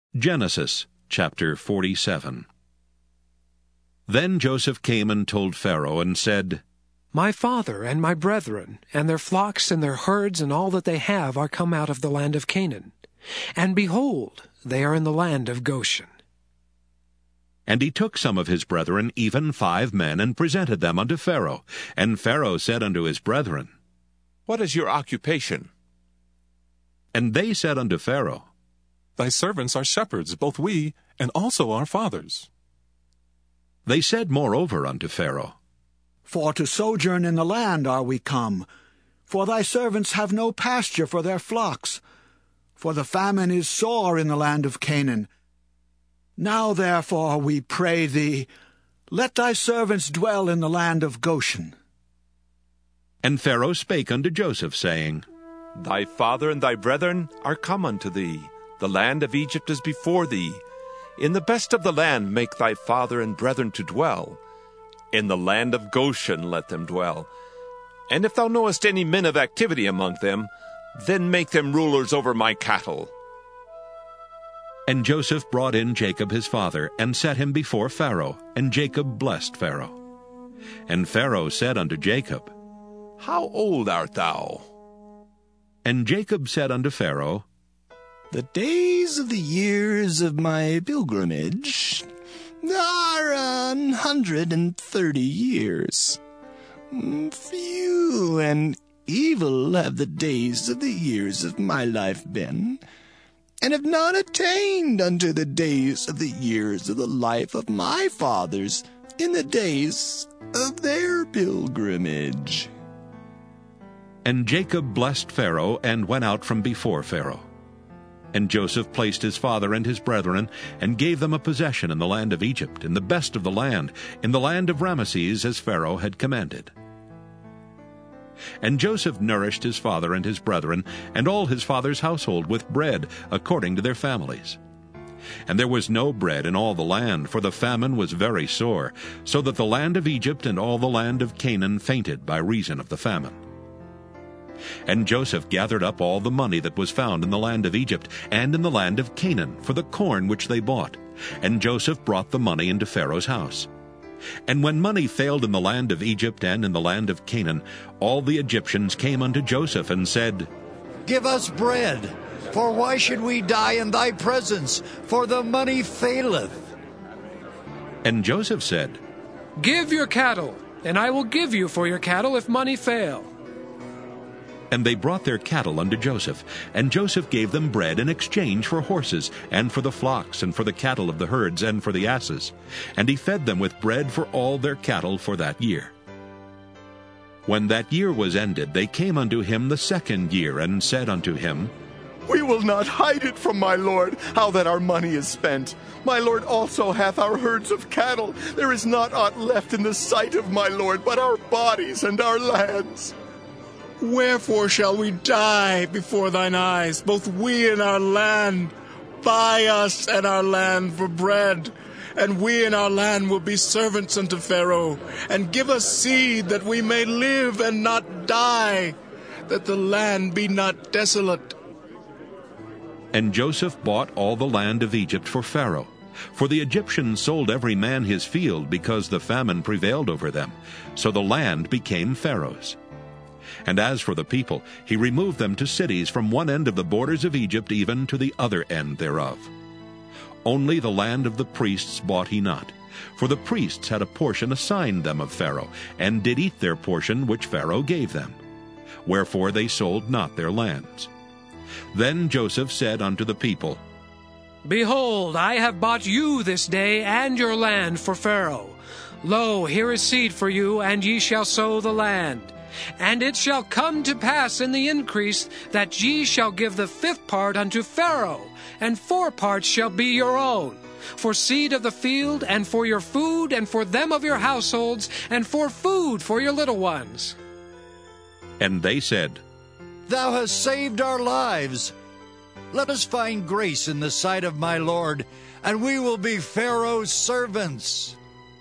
Genesis chapter 47. Then Joseph came and told Pharaoh and said, My father and my brethren, and their flocks and their herds and all that they have are come out of the land of Canaan. And behold, they are in the land of Goshen. And he took some of his brethren, even 5 men, and presented them unto Pharaoh. And Pharaoh said unto his brethren, What is your occupation? And they said unto Pharaoh, Thy servants are shepherds, both we, and also our fathers. They said moreover unto Pharaoh, For to sojourn in the land are we come, for thy servants have no pasture for their flocks, for the famine is sore in the land of Canaan. Now therefore, we pray thee, let thy servants dwell in the land of Goshen. And Pharaoh spake unto Joseph, saying, Thy father and thy brethren are come unto thee. The land of Egypt is before thee. In the best of the land make thy father and brethren to dwell. In the land of Goshen let them dwell. And if thou knowest any men of activity among them, then make them rulers over my cattle. And Joseph brought in Jacob his father, and set him before Pharaoh, and Jacob blessed Pharaoh. And Pharaoh said unto Jacob, How old art thou? And Jacob said unto Pharaoh, The days of the years of my pilgrimage are 130 years. Few and evil have the days of the years of my life been, and have not attained unto the days of the years of the life of my fathers in the days of their pilgrimage. And Jacob blessed Pharaoh, and went out from before Pharaoh. And Joseph placed his father and his brethren, and gave them a possession in the land of Egypt, in the best of the land, in the land of Ramesses, as Pharaoh had commanded. And Joseph nourished his father and his brethren, and all his father's household, with bread, according to their families. And there was no bread in all the land, for the famine was very sore, so that the land of Egypt and all the land of Canaan fainted by reason of the famine. And Joseph gathered up all the money that was found in the land of Egypt and in the land of Canaan for the corn which they bought. And Joseph brought the money into Pharaoh's house. And when money failed in the land of Egypt and in the land of Canaan, all the Egyptians came unto Joseph and said, Give us bread, for why should we die in thy presence? For the money faileth. And Joseph said, Give your cattle, and I will give you for your cattle if money fail. And they brought their cattle unto Joseph, and Joseph gave them bread in exchange for horses, and for the flocks, and for the cattle of the herds, and for the asses. And he fed them with bread for all their cattle for that year. When that year was ended, they came unto him the 2nd year, and said unto him, We will not hide it from my lord, how that our money is spent. My lord also hath our herds of cattle. There is not aught left in the sight of my lord, but our bodies and our lands. Wherefore shall we die before thine eyes, both we and our land? Buy us and our land for bread, and we and our land will be servants unto Pharaoh. And give us seed, that we may live and not die, that the land be not desolate. And Joseph bought all the land of Egypt for Pharaoh. For the Egyptians sold every man his field, because the famine prevailed over them. So the land became Pharaoh's. And as for the people, he removed them to cities from one end of the borders of Egypt even to the other end thereof. Only the land of the priests bought he not, for the priests had a portion assigned them of Pharaoh, and did eat their portion which Pharaoh gave them. Wherefore they sold not their lands. Then Joseph said unto the people, Behold, I have bought you this day and your land for Pharaoh. Lo, here is seed for you, and ye shall sow the land. And it shall come to pass in the increase that ye shall give the 5th part unto Pharaoh, and 4 parts shall be your own, for seed of the field, and for your food, and for them of your households, and for food for your little ones. And they said, Thou hast saved our lives. Let us find grace in the sight of my lord, and we will be Pharaoh's servants.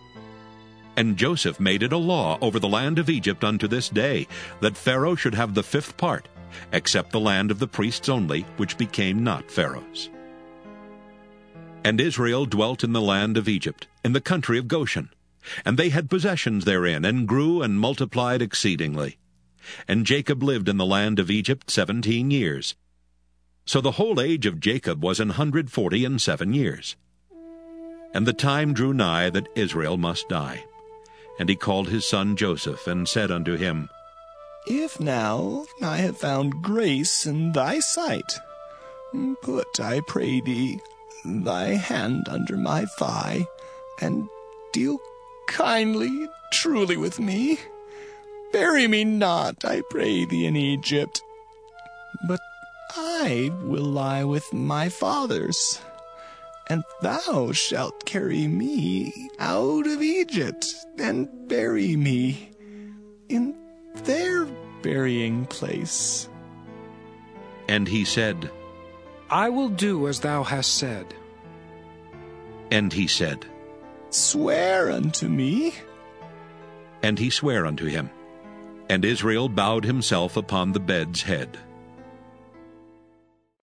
And Joseph made it a law over the land of Egypt unto this day, that Pharaoh should have the 5th part, except the land of the priests only, which became not Pharaoh's. And Israel dwelt in the land of Egypt, in the country of Goshen. And they had possessions therein, and grew and multiplied exceedingly. And Jacob lived in the land of Egypt 17 years. So the whole age of Jacob was 147 years. And the time drew nigh that Israel must die. And he called his son Joseph, and said unto him, If now I have found grace in thy sight, put, I pray thee, thy hand under my thigh, and deal kindly, truly with me. Bury me not, I pray thee, in Egypt, but I will lie with my fathers, and thou shalt carry me out of Egypt, and bury me in their burying place. And he said, I will do as thou hast said. And he said, Swear unto me. And he sware unto him. And Israel bowed himself upon the bed's head.